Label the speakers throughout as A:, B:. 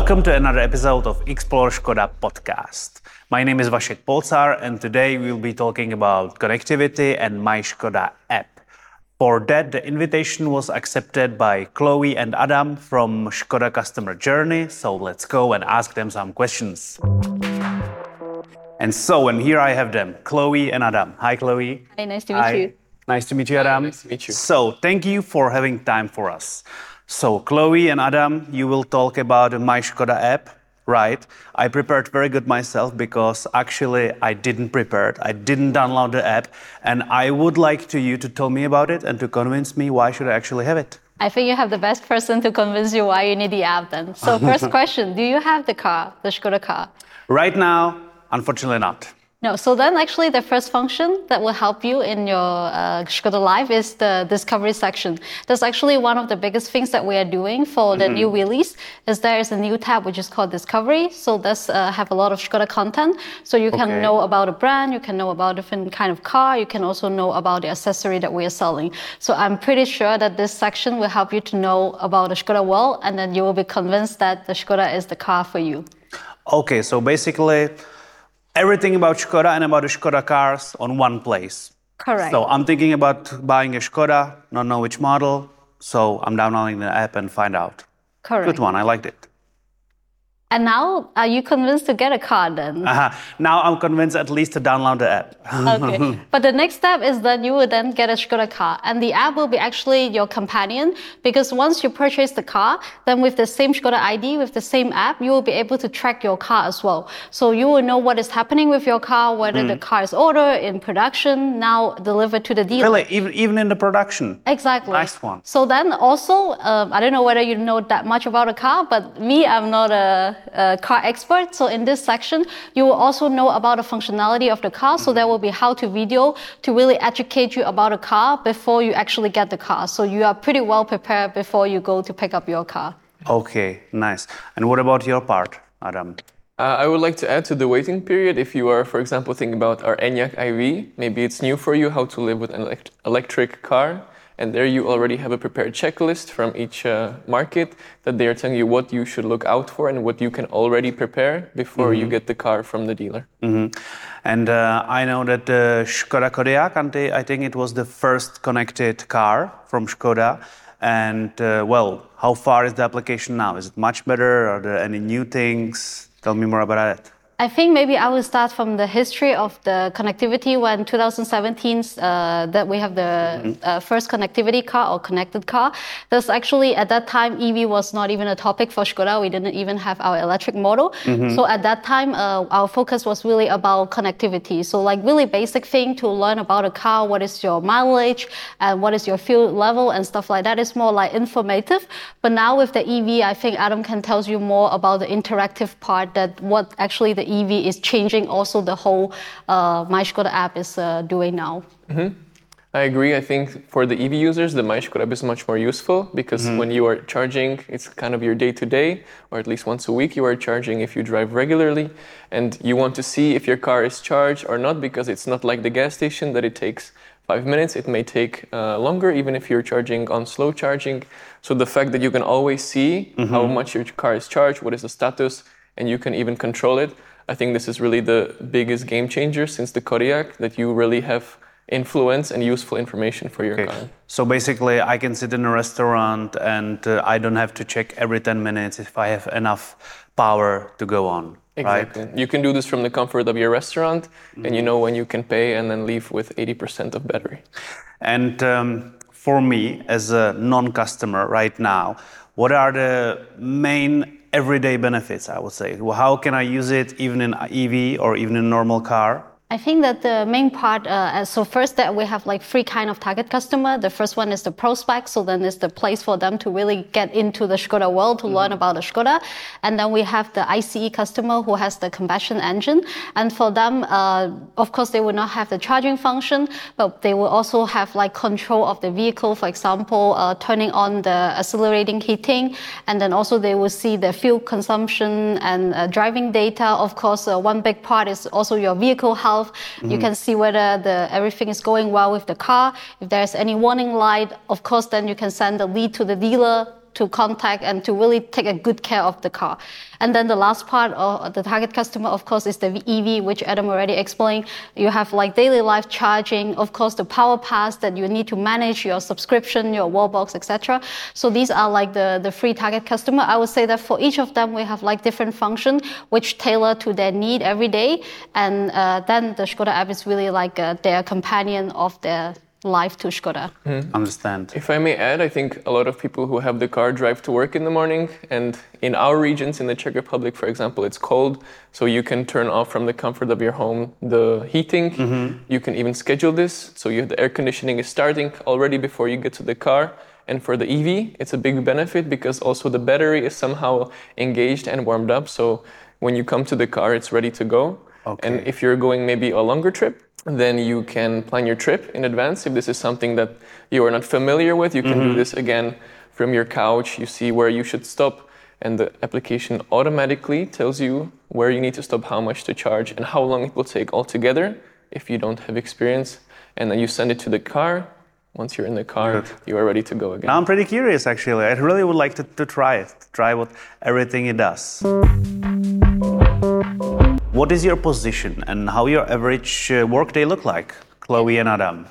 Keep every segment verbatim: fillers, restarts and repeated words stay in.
A: Welcome to another episode of Explore Škoda podcast. My name is Vašek Polcar, and today we'll be talking about connectivity and My Škoda app. For that, the invitation was accepted by Chloe and Adam from Škoda Customer Journey, so let's go and ask them some questions. And so, and here I have them, Chloe and Adam. Hi, Chloe.
B: Hi, nice to meet
A: Hi.
B: you.
A: Nice to meet you, Adam.
C: Hi, nice to meet you.
A: So, thank you for having time for us. So, Chloe and Adam, you will talk about the My Škoda app, right? I prepared very good myself because actually I didn't prepare it. I didn't download the app, and I would like to you to tell me about it and to convince me why should I actually have it.
B: I think you have the best person to convince you why you need the app then. So first question, do you have the car, the Škoda car?
A: Right now, unfortunately not.
B: No, so then actually the first function that will help you in your uh, Škoda Live is the discovery section. That's actually one of the biggest things that we are doing for the mm-hmm. new release is there is a new tab which is called Discovery. So this uh, have a lot of Škoda content. So you can okay. know about a brand, you can know about different kind of car, you can also know about the accessory that we are selling. So I'm pretty sure that this section will help you to know about the Škoda world, and then you will be convinced that the Škoda is the car for you.
A: Okay, so basically everything about Škoda and about the Škoda cars on one place.
B: Correct.
A: So I'm thinking about buying a Škoda, not know which model, so I'm downloading the app and find out.
B: Correct.
A: Good one, I liked it.
B: And now, are you convinced to get a car then?
A: Uh-huh. Now I'm convinced at least to download the app.
B: Okay. But the next step is that you will then get a Škoda car. And the app will be actually your companion, because once you purchase the car, then with the same Škoda I D, with the same app, you will be able to track your car as well. So you will know what is happening with your car, whether mm. the car is ordered, in production, now delivered to the dealer.
A: Really? Even, even in the production?
B: Exactly.
A: Nice one.
B: So then also, um, I don't know whether you know that much about a car, but me, I'm not a Uh, car expert. So in this section, you will also know about the functionality of the car. So there will be how to video to really educate you about a car before you actually get the car. So you are pretty well prepared before you go to pick up your car.
A: Okay, nice. And what about your part, Adam?
C: Uh, I would like to add to the waiting period, if you are, for example, thinking about our Enyaq i V, maybe it's new for you how to live with an elect- electric car. And there you already have a prepared checklist from each uh, market that they are telling you what you should look out for and what you can already prepare before mm-hmm. you get the car from the dealer.
A: Mm-hmm. And uh, I know that the Škoda Kodiaq, I think it was the first connected car from Škoda. And uh, well, how far is the application now? Is it much better? Are there any new things? Tell me more about it.
B: I think maybe I will start from the history of the connectivity when twenty seventeen uh, that we have the mm-hmm. uh, first connectivity car or connected car. That's actually at that time E V was not even a topic for Škoda. We didn't even have our electric model. Mm-hmm. So at that time uh, our focus was really about connectivity. So like really basic thing to learn about a car, what is your mileage and what is your fuel level and stuff like that. Is more like informative. But now with the E V, I think Adam can tell you more about the interactive part, that what actually the E V is changing, also the whole uh, My Škoda app is uh, doing now.
C: Mm-hmm. I agree. I think for the E V users, the My Škoda app is much more useful because mm-hmm. when you are charging, it's kind of your day-to-day, or at least once a week you are charging if you drive regularly, and you want to see if your car is charged or not, because it's not like the gas station that it takes five minutes. It may take uh, longer, even if you're charging on slow charging. So the fact that you can always see mm-hmm. how much your car is charged, what is the status, and you can even control it, I think this is really the biggest game changer since the Kodiaq, that you really have influence and useful information for your okay. car.
A: So basically I can sit in a restaurant and uh, I don't have to check every ten minutes if I have enough power to go on.
C: Exactly.
A: Right?
C: You can do this from the comfort of your restaurant mm-hmm. and you know when you can pay and then leave with eighty percent of battery.
A: And um, for me as a non-customer right now, what are the main everyday benefits, I would say? Well, how can I use it even in E V or even in a normal car?
B: I think that the main part, uh, so first that we have like three kind of target customer. The first one is the prospect, so then it's the place for them to really get into the Škoda world, to mm-hmm. learn about the Škoda. And then we have the I C E customer who has the combustion engine. And for them, uh, of course, they will not have the charging function, but they will also have like control of the vehicle, for example, uh, turning on the accelerating heating. And then also they will see the fuel consumption and uh, driving data. Of course, uh, one big part is also your vehicle health. Mm-hmm. You can see whether the everything is going well with the car. If there's any warning light, of course, then you can send a lead to the dealer to contact and to really take a good care of the car. And then the last part of the target customer, of course, is the E V, which Adam already explained. You have like daily life charging, of course, the power pass that you need to manage your subscription, your wallbox, et cetera. So these are like the, the free target customer. I would say that for each of them, we have like different functions which tailor to their need every day. And uh, then the Škoda app is really like uh, their companion of their life to Škoda.
A: Mm. Understand.
C: If I may add, I think a lot of people who have the car drive to work in the morning, and in our regions, in the Czech Republic, for example, it's cold, so you can turn off from the comfort of your home the heating. Mm-hmm. You can even schedule this, so you, the air conditioning is starting already before you get to the car. And for the E V, it's a big benefit because also the battery is somehow engaged and warmed up, so when you come to the car, it's ready to go. Okay. And if you're going maybe a longer trip, then you can plan your trip in advance. If this is something that you are not familiar with, you can mm-hmm. do this again from your couch. You see where you should stop, and the application automatically tells you where you need to stop, how much to charge, and how long it will take altogether if you don't have experience. And then you send it to the car. Once you're in the car, Good. You are ready to go again.
A: Now I'm pretty curious, actually. I really would like to, to try it, to try what everything it does. What is your position and how your average uh, workday look like, Chloe and Adam?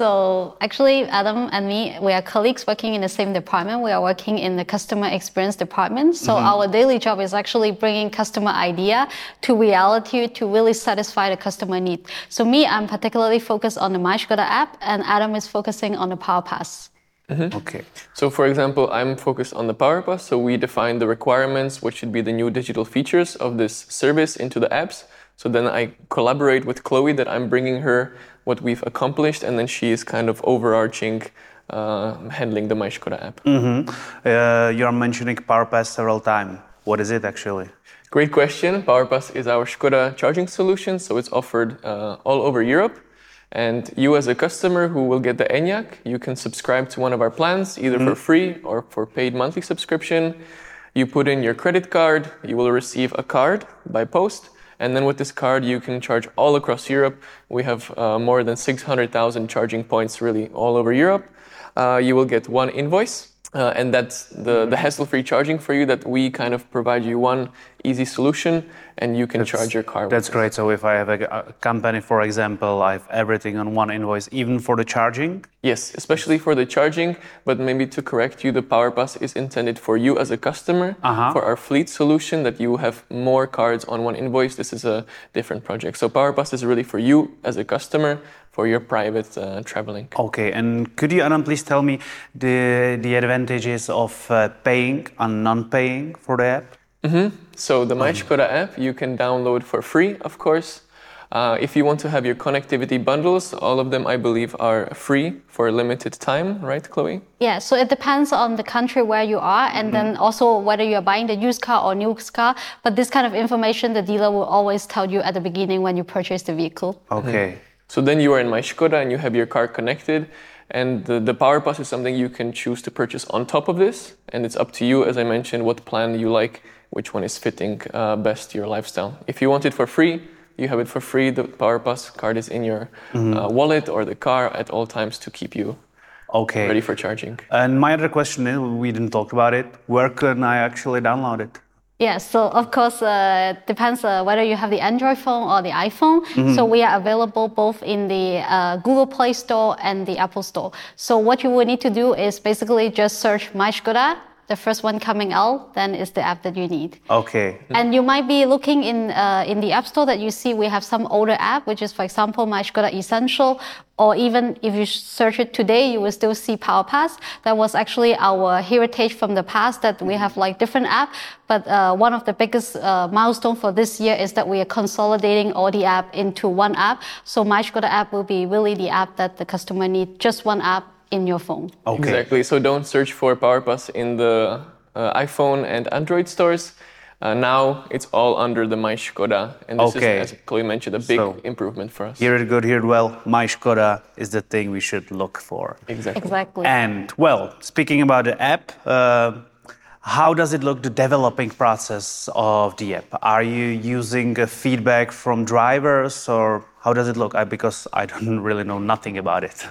B: So actually, Adam and me, we are colleagues working in the same department. We are working in the customer experience department. So mm-hmm. our daily job is actually bringing customer idea to reality to really satisfy the customer need. So me, I'm particularly focused on the My Škoda app, and Adam is focusing on the Power Pass.
C: Mm-hmm.
A: Okay.
C: So for example, I'm focused on the Power Pass. So we define the requirements, what should be the new digital features of this service into the apps. So then I collaborate with Chloe that I'm bringing her what we've accomplished, and then she is kind of overarching, uh, handling the My Škoda app.
A: Mm-hmm. Uh, you're mentioning Power Pass several times. What is it actually?
C: Great question. Power Pass is our Škoda charging solution. So it's offered uh, all over Europe. And you as a customer who will get the Enyaq, you can subscribe to one of our plans, either mm-hmm. for free or for paid monthly subscription. You put in your credit card, you will receive a card by post. And then with this card, you can charge all across Europe. We have uh, more than six hundred thousand charging points really all over Europe. Uh, you will get one invoice. Uh, and that's the, the hassle-free charging for you, that we kind of provide you one easy solution and you can that's, charge your car with
A: That's
C: it.
A: great. So if I have a, a company, for example, I have everything on one invoice, even for the charging?
C: Yes, especially for the charging. But maybe to correct you, the Power Pass is intended for you as a customer. Uh-huh. For our fleet solution, that you have more cards on one invoice, this is a different project. So Power Pass is really for you as a customer, for your private uh, traveling.
A: Okay, and could you, Adam, please tell me the the advantages of uh, paying and non-paying for the app?
C: Mm-hmm. So the My Škoda app you can download for free, of course. Uh, if you want to have your connectivity bundles, all of them, I believe, are free for a limited time, right, Chloe?
B: Yeah, so it depends on the country where you are, and mm-hmm. then also whether you're buying the used car or new car. But this kind of information, the dealer will always tell you at the beginning when you purchase the vehicle.
A: Okay.
C: Mm-hmm. So then you are in My Škoda and you have your car connected, and the, the Power Pass is something you can choose to purchase on top of this, and it's up to you, as I mentioned, what plan you like, which one is fitting uh, best to your lifestyle. If you want it for free, you have it for free. The Power Pass card is in your mm-hmm. uh, wallet or the car at all times to keep you okay. ready for charging.
A: And my other question is, we didn't talk about it, where can I actually download it?
B: Yeah, so of course, uh, depends uh, whether you have the Android phone or the iPhone. Mm-hmm. So we are available both in the uh, Google Play Store and the Apple Store. So what you will need to do is basically just search My Škoda. The first one coming out, then is the app that you need.
A: Okay.
B: And you might be looking in uh, in the App Store that you see we have some older app, which is, for example, My Škoda Essential, or even if you search it today, you will still see Power Pass. That was actually our heritage from the past, that we have like different app. But uh, one of the biggest uh, milestone for this year is that we are consolidating all the app into one app. So My Škoda app will be really the app that the customer needs, just one app in your phone.
C: Okay. Exactly. So don't search for Power Pass in the uh, iPhone and Android stores. Uh, now it's all under the My Škoda, and this okay. is, as Chloe mentioned, a big so, improvement for us.
A: Hear it good, hear it well. My Škoda is the thing we should look for.
C: Exactly.
B: Exactly.
A: And well, speaking about the app, uh, how does it look, the developing process of the app? Are you using uh, feedback from drivers, or how does it look? I, because I don't really know nothing about it.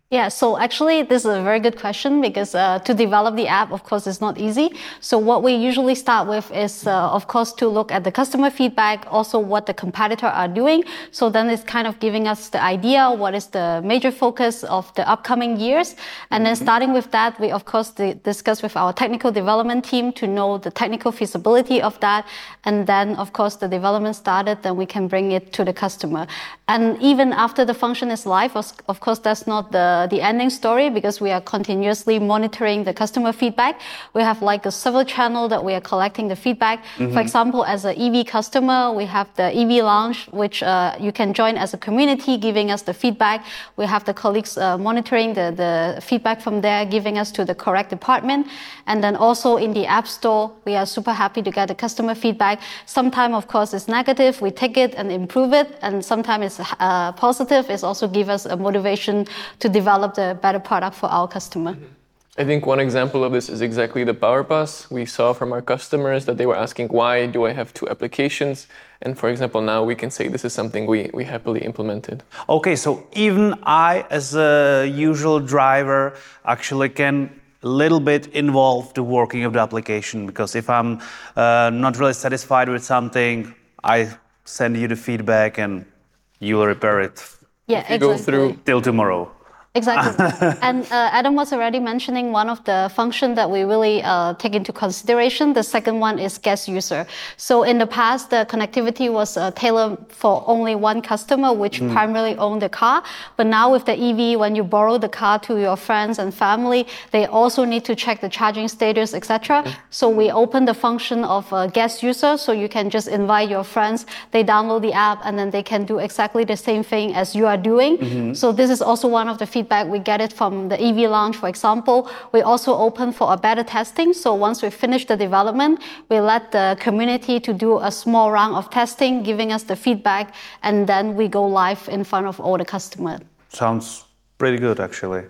B: Yeah, so actually this is a very good question because uh, to develop the app, of course, is not easy. So what we usually start with is, uh, of course, to look at the customer feedback, also what the competitor are doing. So then it's kind of giving us the idea, what is the major focus of the upcoming years. And then starting with that, we, of course, di- discuss with our technical development team to know the technical feasibility of that. And then, of course, the development started, then we can bring it to the customer. And even after the function is live, of of course, that's not the the ending story because we are continuously monitoring the customer feedback. We have like a server channel that we are collecting the feedback. Mm-hmm. For example, as an E V customer, we have the E V Lounge, which uh, you can join as a community, giving us the feedback. We have the colleagues uh, monitoring the, the feedback from there, giving us to the correct department. And then also in the App Store, we are super happy to get the customer feedback. Sometimes, of course, it's negative. We take it and improve it. And sometimes it's uh, positive. It's also give us a motivation to develop the better product for our customer.
C: I think one example of this is exactly the PowerPass. We saw from our customers that they were asking, why do I have two applications? And for example, now we can say this is something we, we happily implemented.
A: Okay, so even I, as a usual driver, actually can a little bit involve the working of the application, because if I'm uh, not really satisfied with something, I send you the feedback and you will repair it.
B: Yeah,
C: if you
B: exactly.
C: go through
A: till tomorrow.
B: Exactly. And uh, Adam was already mentioning one of the functions that we really uh, take into consideration. The second one is guest user. So in the past, the connectivity was uh, tailored for only one customer, which mm. primarily owned the car. But now with the E V, when you borrow the car to your friends and family, they also need to check the charging status, et cetera. Mm. So we open the function of a guest user, so you can just invite your friends. They download the app, and then they can do exactly the same thing as you are doing. Mm-hmm. So this is also one of the feedback we get it from the E V Lounge, for example. We also open for a beta testing. So once we finish the development, we let the community to do a small round of testing, giving us the feedback, and then we go live in front of all the customers.
A: Sounds pretty good, actually.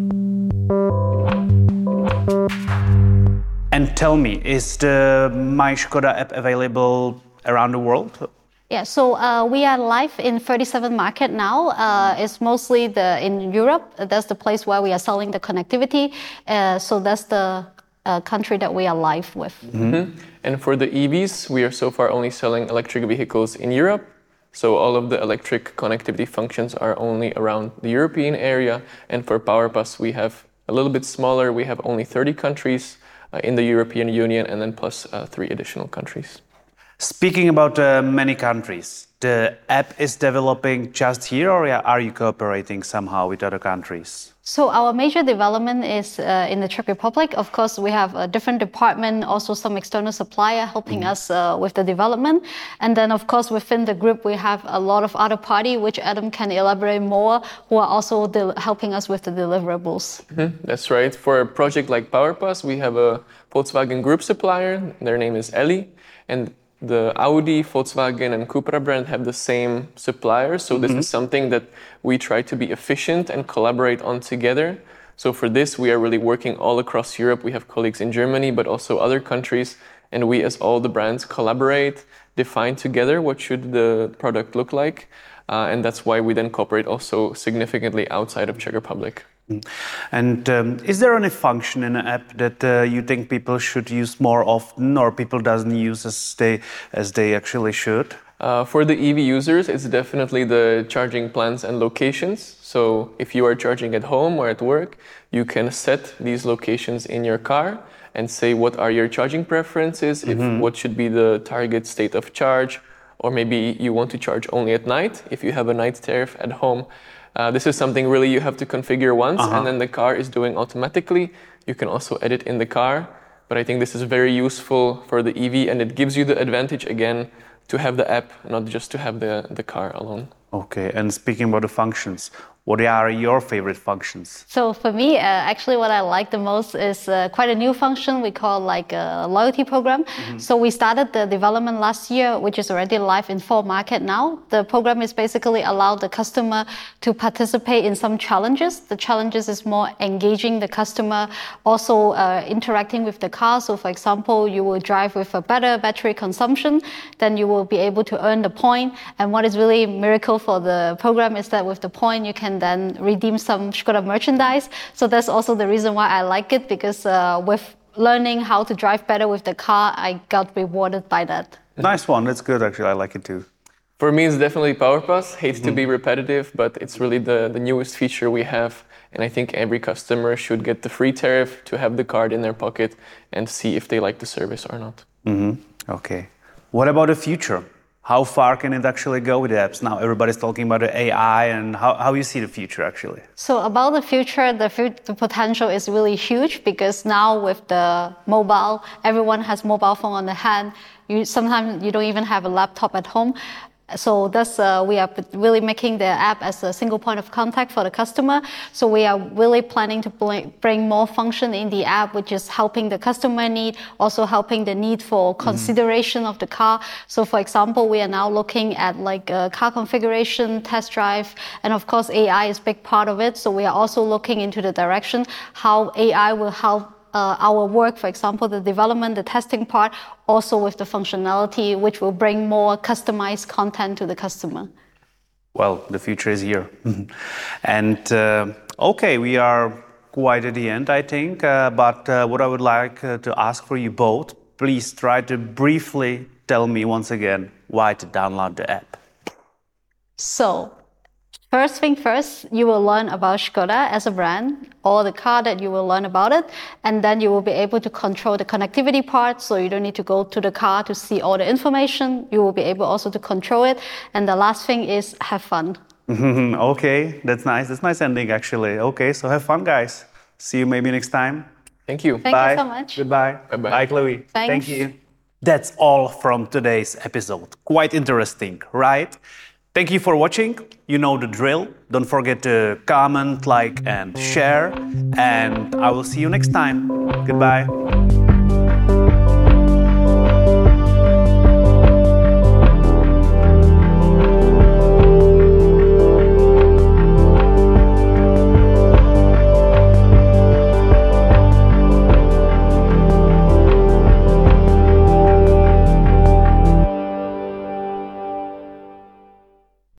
A: And tell me, is the My Škoda app available around the world?
B: Yeah, so uh, we are live in thirty-seven markets now. Uh, it's mostly the in Europe. That's the place where we are selling the connectivity. Uh, so that's the uh, country that we are live with.
C: Mm-hmm. And for the E Vs, we are so far only selling electric vehicles in Europe. So all of the electric connectivity functions are only around the European area. And for PowerPass, we have a little bit smaller. We have only thirty countries uh, in the European Union, and then plus uh, three additional countries.
A: Speaking about uh, many countries, the app is developing just here, or are you cooperating somehow with other countries?
B: So our major development is uh, in the Czech Republic. Of course, we have a different department, also some external supplier helping mm. us uh, with the development. And then, of course, within the group, we have a lot of other parties, which Adam can elaborate more, who are also del- helping us with the deliverables.
C: Mm-hmm. That's right. For a project like PowerPass, we have a Volkswagen group supplier. Their name is Eli. And the Audi, Volkswagen, and Cupra brand have the same suppliers. So this mm-hmm. is something that we try to be efficient and collaborate on together. So for this, we are really working all across Europe. We have colleagues in Germany, but also other countries. And we, as all the brands, collaborate, define together what should the product look like. Uh, and that's why we then cooperate also significantly outside of Czech Republic.
A: And um, is there any function in an app that uh, you think people should use more often, or people doesn't use as they as they actually should?
C: Uh, for the E V users, it's definitely the charging plans and locations. So if you are charging at home or at work, you can set these locations in your car and say what are your charging preferences, mm-hmm. if what should be the target state of charge, or maybe you want to charge only at night if you have a night tariff at home. Uh, this is something really you have to configure once, uh-huh. and then the car is doing automatically. You can also edit in the car, but I think this is very useful for the E V, and it gives you the advantage again to have the app, not just to have the, the car alone.
A: Okay, and speaking about the functions, what are your favorite functions?
B: So for me, uh, actually what I like the most is uh, quite a new function we call like a loyalty program. Mm-hmm. So we started the development last year, which is already live in four markets now. The program is basically allow the customer to participate in some challenges. The challenges is more engaging the customer, also uh, interacting with the car. So for example, you will drive with a better battery consumption, then you will be able to earn the point. And what is really a miracle for the program is that with the point, you can and then redeem some Škoda merchandise. So that's also the reason why I like it, because uh, with learning how to drive better with the car, I got rewarded by that.
A: Nice one. That's good, actually. I like it too.
C: For me, it's definitely PowerPass. Hate mm-hmm. to be repetitive, but it's really the, the newest feature we have. And I think every customer should get the free tariff to have the card in their pocket and see if they like the service or not.
A: Mm-hmm. Okay. What about the future? How far can it actually go with the apps? Now everybody's talking about the A I, and how, how you see the future actually?
B: So about the future, the, f- the potential is really huge, because now with the mobile, everyone has mobile phone on the hand. You sometimes you don't even have a laptop at home. So that's uh, we are really making the app as a single point of contact for the customer. So we are really planning to bring more function in the app, which is helping the customer need, also helping the need for consideration mm-hmm. of the car. So for example, we are now looking at like a car configuration, test drive, and of course A I is a big part of it. So we are also looking into the direction how A I will help Uh, our work, for example, the development, the testing part, also with the functionality, which will bring more customized content to the customer.
A: Well, the future is here. And uh, okay, we are quite at the end, I think. Uh, but uh, what I would like uh, to ask for you both, please try to briefly tell me once again why to download the app.
B: So, first thing first, you will learn about Škoda as a brand, or the car that you will learn about it, and then you will be able to control the connectivity part, so you don't need to go to the car to see all the information. You will be able also to control it. And the last thing is have fun.
A: Okay, that's nice. That's nice ending actually. Okay, so have fun, guys. See you maybe next time.
C: Thank you.
B: Thank
A: Bye.
B: you so much.
A: Goodbye.
C: Bye-bye.
A: Bye, Chloe.
B: Thanks.
A: Thank you. That's all from today's episode. Quite interesting, right? Thank you for watching. You know the drill. Don't forget to comment, like, and share. And I will see you next time. Goodbye.